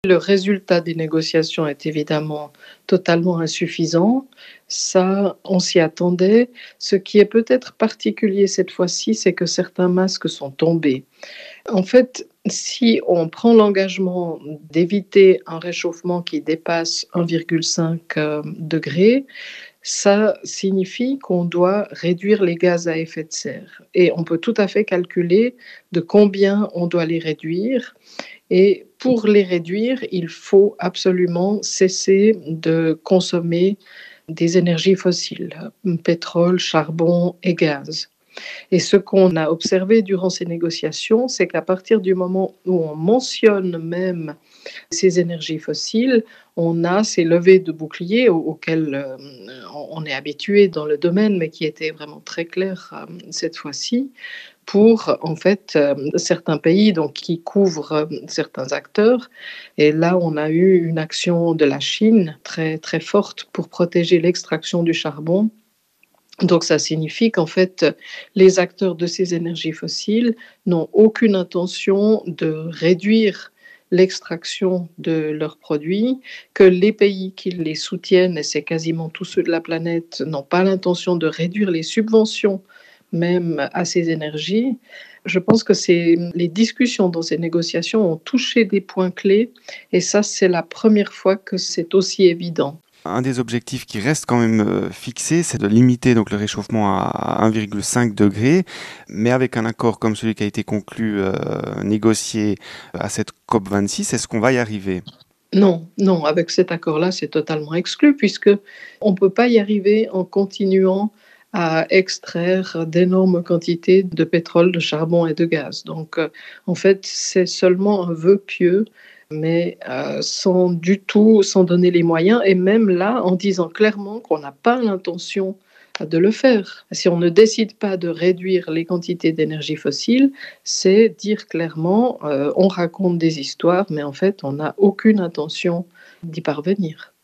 Le résultat des négociations est évidemment totalement insuffisant. Ça, on s'y attendait. Ce qui est peut-être particulier cette fois-ci, c'est que certains masques sont tombés. En fait, si on prend l'engagement d'éviter un réchauffement qui dépasse 1,5 degré, ça signifie qu'on doit réduire les gaz à effet de serre. Et on peut tout à fait calculer de combien on doit les réduire. Et pour les réduire, il faut absolument cesser de consommer des énergies fossiles, pétrole, charbon et gaz. Et ce qu'on a observé durant ces négociations, c'est qu'à partir du moment où on mentionne même ces énergies fossiles, on a ces levées de boucliers auxquelles on est habitué dans le domaine, mais qui étaient vraiment très claires cette fois-ci, pour en fait certains pays donc, qui couvrent certains acteurs. Et là, on a eu une action de la Chine très, très forte pour protéger l'extraction du charbon. Donc ça signifie qu'en fait, les acteurs de ces énergies fossiles n'ont aucune intention de réduire l'extraction de leurs produits, que les pays qui les soutiennent, et c'est quasiment tous ceux de la planète, n'ont pas l'intention de réduire les subventions même à ces énergies. Je pense que les discussions dans ces négociations ont touché des points clés et ça, c'est la première fois que c'est aussi évident. Un des objectifs qui reste quand même fixé, c'est de limiter donc le réchauffement à 1,5 degré, mais avec un accord comme celui qui a été conclu, négocié à cette COP26, est-ce qu'on va y arriver? Non, non, avec cet accord-là, c'est totalement exclu puisque on ne peut pas y arriver en continuant à extraire d'énormes quantités de pétrole, de charbon et de gaz. Donc, en fait, c'est seulement un vœu pieux, mais sans du tout s'en donner les moyens et même là, en disant clairement qu'on n'a pas l'intention de le faire. Si on ne décide pas de réduire les quantités d'énergie fossile, c'est dire clairement, on raconte des histoires, mais en fait, on n'a aucune intention d'y parvenir.